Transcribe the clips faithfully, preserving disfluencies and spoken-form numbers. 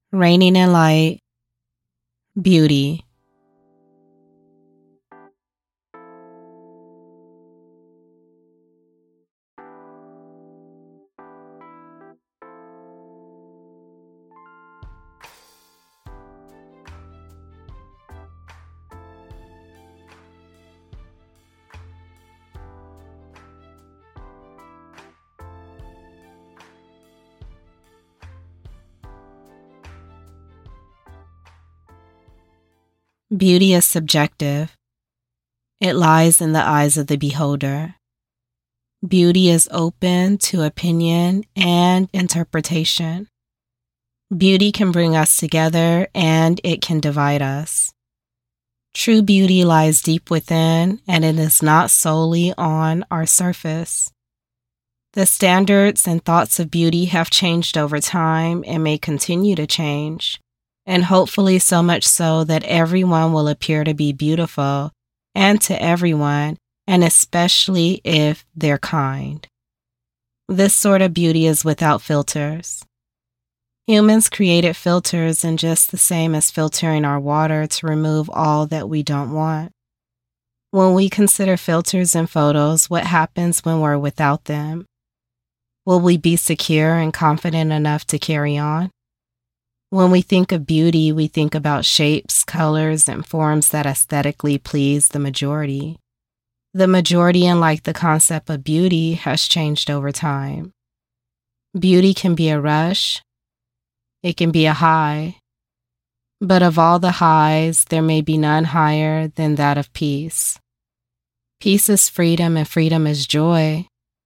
Reigning in light, beauty. Beauty is subjective. It lies in the eyes of the beholder. Beauty is open to opinion and interpretation. Beauty can bring us together and it can divide us. True beauty lies deep within, and it is not solely on our surface. The standards and thoughts of beauty have changed over time and may continue to change, and hopefully so much so that everyone will appear to be beautiful, and to everyone, and especially if they're kind. This sort of beauty is without filters. Humans created filters, and just the same as filtering our water to remove all that we don't want. When we consider filters in photos, what happens when we're without them? Will we be secure and confident enough to carry on? When we think of beauty, we think about shapes, colors, and forms that aesthetically please the majority. The majority, unlike the concept of beauty, has changed over time. Beauty can be a rush. It can be a high. But of all the highs, there may be none higher than that of peace. Peace is freedom, and freedom is joy.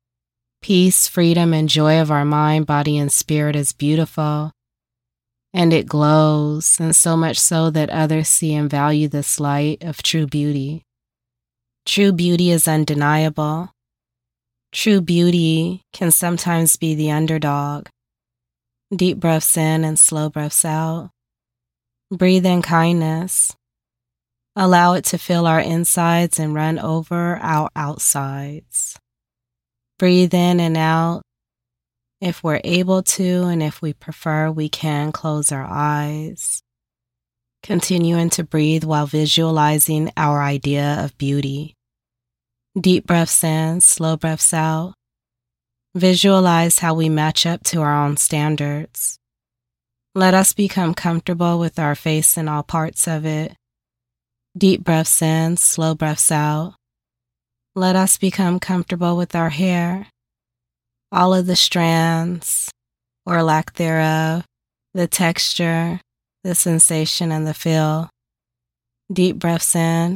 Peace, freedom, and joy of our mind, body, and spirit is beautiful. And it glows, and so much so that others see and value this light of true beauty. True beauty is undeniable. True beauty can sometimes be the underdog. Deep breaths in and slow breaths out. Breathe in kindness. Allow it to fill our insides and run over our outsides. Breathe in and out. If we're able to, and if we prefer, we can close our eyes. Continuing to breathe while visualizing our idea of beauty. Deep breaths in, slow breaths out. Visualize how we match up to our own standards. Let us become comfortable with our face and all parts of it. Deep breaths in, slow breaths out. Let us become comfortable with our hair. All of the strands, or lack thereof, the texture, the sensation, and the feel. Deep breaths in,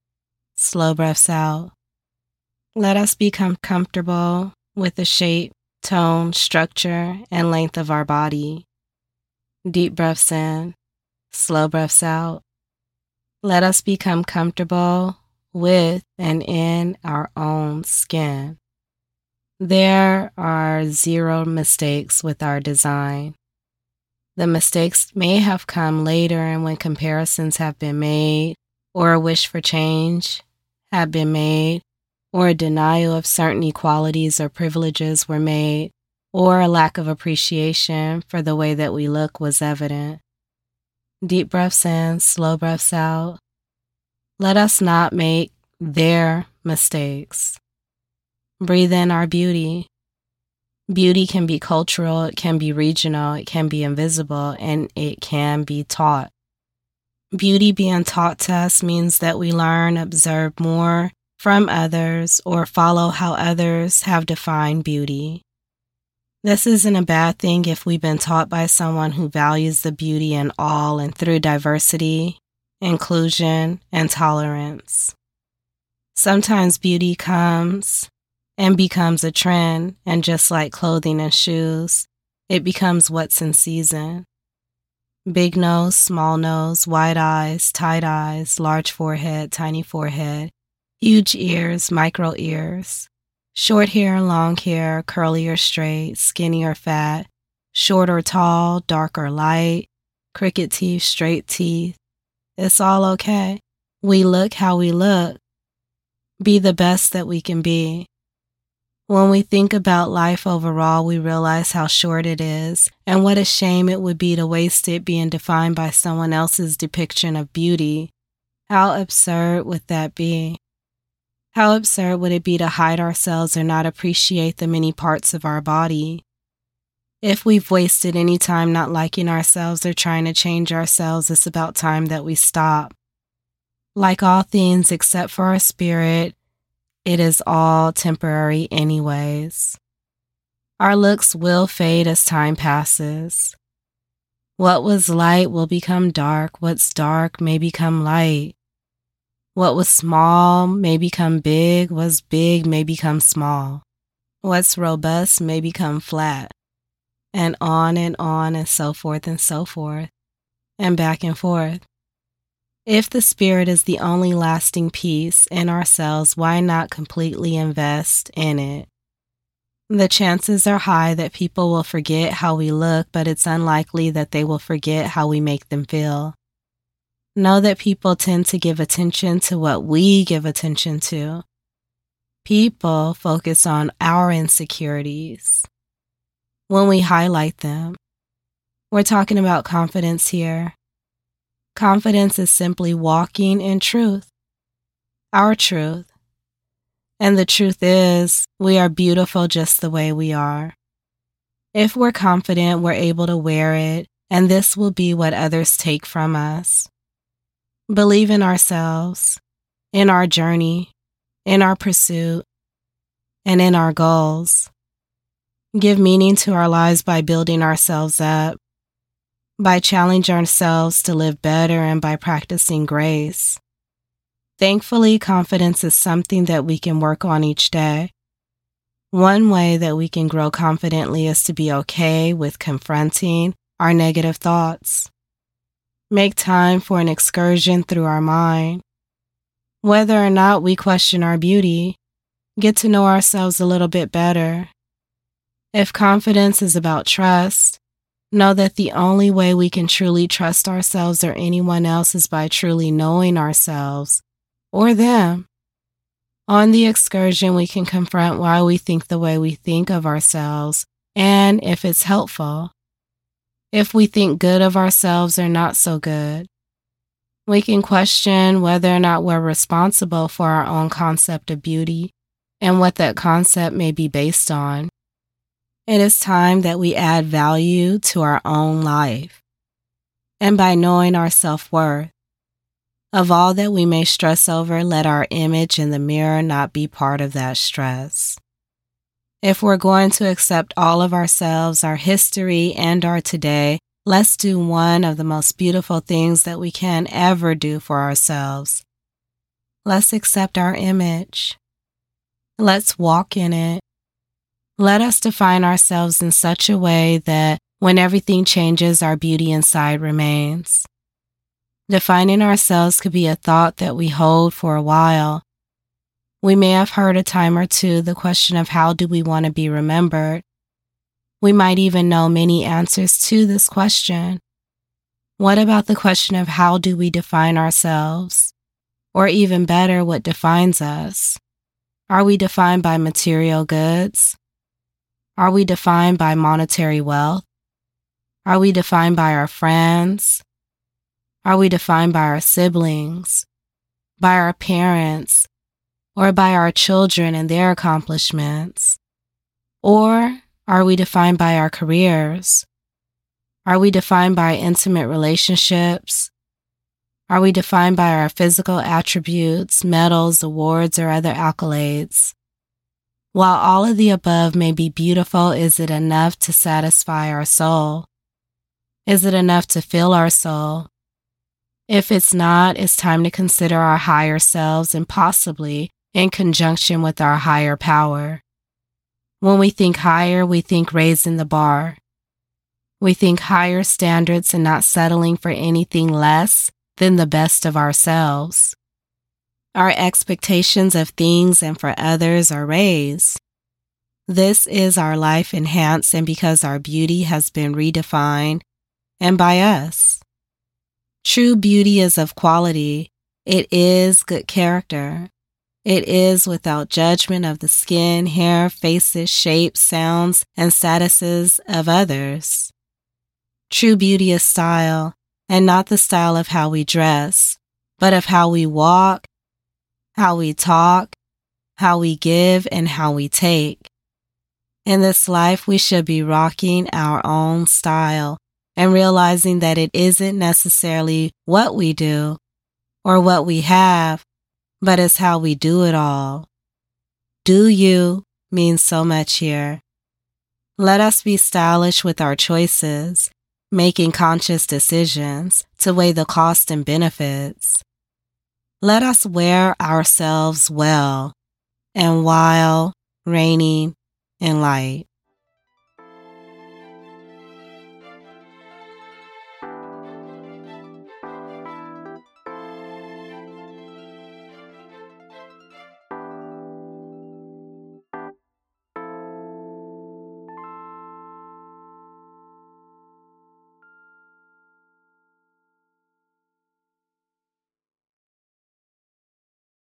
slow breaths out. Let us become comfortable with the shape, tone, structure, and length of our body. Deep breaths in, slow breaths out. Let us become comfortable with and in our own skin. There are zero mistakes with our design. The mistakes may have come later, and when comparisons have been made, or a wish for change have been made, or a denial of certain equalities or privileges were made, or a lack of appreciation for the way that we look was evident. Deep breaths in, slow breaths out. Let us not make their mistakes. Breathe in our beauty. Beauty can be cultural, it can be regional, it can be invisible, and it can be taught. Beauty being taught to us means that we learn, observe more from others, or follow how others have defined beauty. This isn't a bad thing if we've been taught by someone who values the beauty in all and through diversity, inclusion, and tolerance. Sometimes beauty comes and becomes a trend, and just like clothing and shoes, it becomes what's in season. Big nose, small nose, wide eyes, tight eyes, large forehead, tiny forehead, huge ears, micro ears, short hair, long hair, curly or straight, skinny or fat, short or tall, dark or light, crooked teeth, straight teeth. It's all okay. We look how we look. Be the best that we can be. When we think about life overall, we realize how short it is, and what a shame it would be to waste it being defined by someone else's depiction of beauty. How absurd would that be? How absurd would it be to hide ourselves or not appreciate the many parts of our body? If we've wasted any time not liking ourselves or trying to change ourselves, it's about time that we stop. Like all things except for our spirit, it is all temporary anyways. Our looks will fade as time passes. What was light will become dark. What's dark may become light. What was small may become big. What's big may become small. What's robust may become flat. And on and on and so forth and so forth. And back and forth. If the spirit is the only lasting piece in ourselves, why not completely invest in it? The chances are high that people will forget how we look, but it's unlikely that they will forget how we make them feel. Know that people tend to give attention to what we give attention to. People focus on our insecurities when we highlight them. We're talking about confidence here. Confidence is simply walking in truth, our truth. And the truth is, we are beautiful just the way we are. If we're confident, we're able to wear it, and this will be what others take from us. Believe in ourselves, in our journey, in our pursuit, and in our goals. Give meaning to our lives by building ourselves up, by challenging ourselves to live better, and by practicing grace. Thankfully, confidence is something that we can work on each day. One way that we can grow confidently is to be okay with confronting our negative thoughts. Make time for an excursion through our mind. Whether or not we question our beauty, get to know ourselves a little bit better. If confidence is about trust, know that the only way we can truly trust ourselves or anyone else is by truly knowing ourselves or them. On the excursion, we can confront why we think the way we think of ourselves and if it's helpful. If we think good of ourselves or not so good. We can question whether or not we're responsible for our own concept of beauty and what that concept may be based on. It is time that we add value to our own life. And by knowing our self-worth, of all that we may stress over, let our image in the mirror not be part of that stress. If we're going to accept all of ourselves, our history, and our today, let's do one of the most beautiful things that we can ever do for ourselves. Let's accept our image. Let's walk in it. Let us define ourselves in such a way that when everything changes, our beauty inside remains. Defining ourselves could be a thought that we hold for a while. We may have heard a time or two the question of how do we want to be remembered. We might even know many answers to this question. What about the question of how do we define ourselves? Or even better, what defines us? Are we defined by material goods? Are we defined by monetary wealth? Are we defined by our friends? Are we defined by our siblings, by our parents, or by our children and their accomplishments? Or are we defined by our careers? Are we defined by intimate relationships? Are we defined by our physical attributes, medals, awards, or other accolades? While all of the above may be beautiful, is it enough to satisfy our soul? Is it enough to fill our soul? If it's not, it's time to consider our higher selves and possibly in conjunction with our higher power. When we think higher, we think raising the bar. We think higher standards and not settling for anything less than the best of ourselves. Our expectations of things and for others are raised. This is our life enhanced and because our beauty has been redefined and by us. True beauty is of quality. It is good character. It is without judgment of the skin, hair, faces, shapes, sounds, and statuses of others. True beauty is style, and not the style of how we dress, but of how we walk, how we talk, how we give, and how we take. In this life, we should be rocking our own style and realizing that it isn't necessarily what we do or what we have, but it's how we do it all. Do you means so much here. Let us be stylish with our choices, making conscious decisions to weigh the cost and benefits. Let us wear ourselves well and while reigning in light.